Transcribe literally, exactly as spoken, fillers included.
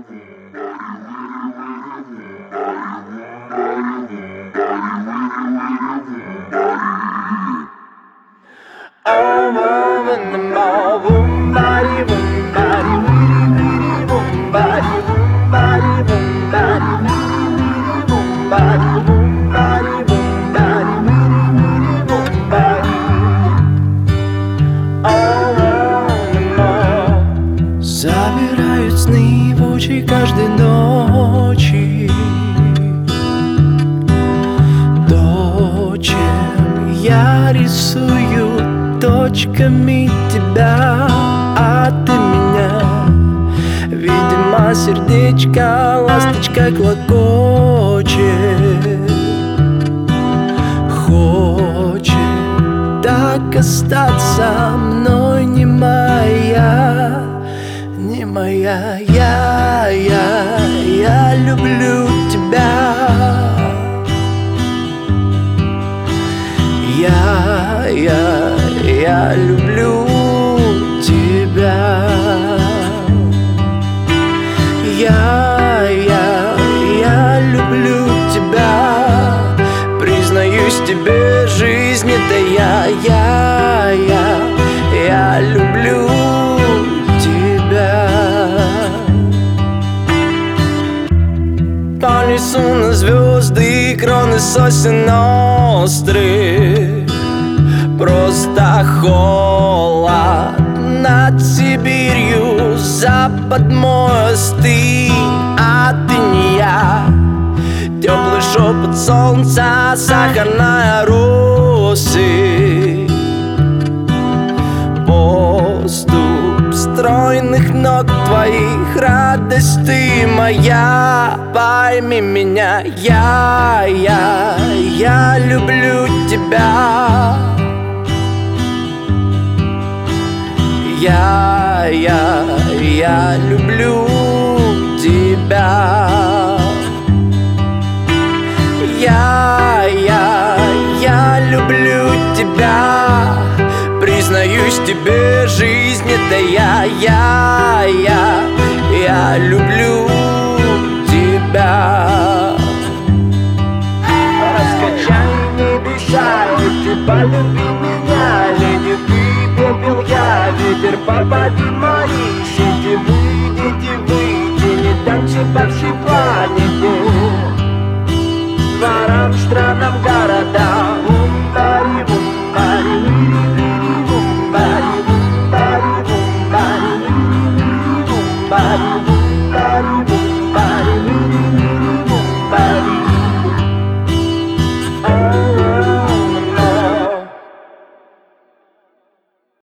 Oh, mom in the mall, boom, body, boom, body, weedy, boom, body, boom, body, boom, body, boom, body, boom, body, boom, body, weedy, boom, body. Oh, mom in the mall. Забирают сны в очи каждой ночи. То, чем я рисую точками тебя, а ты меня. Видимо, сердечко ласточкой клокочет, хочет так остаться мной, не моя, не моя. Я, я, я люблю тебя. Я, я, я люблю тебя. Я, я, я люблю тебя. Признаюсь тебе, жизнь это я. Я, я, я люблю тебя. По лесу на звезды, кроны сосен острых. Просто холод над Сибирью, запад мой остынь, а ты не я. Теплый шепот солнца, сахарная россыпь, поступ стройных ног твоих, радость ты моя. Пойми меня, я, я, я люблю тебя. Я, я, я люблю тебя. Я, я, я люблю тебя. Признаюсь тебе, жизнь это я. Я, я, я люблю тебя. Раскачай небеса, и полюби меня, леди, ты пепел я. Ветер попади мои сети, выйдите, выйди, не танцы по всей планете, дворам, странам, городам. Бум-бари, бум-бари, бум-бари, бум-бари, бум-бари, бум-бари, бум-бари.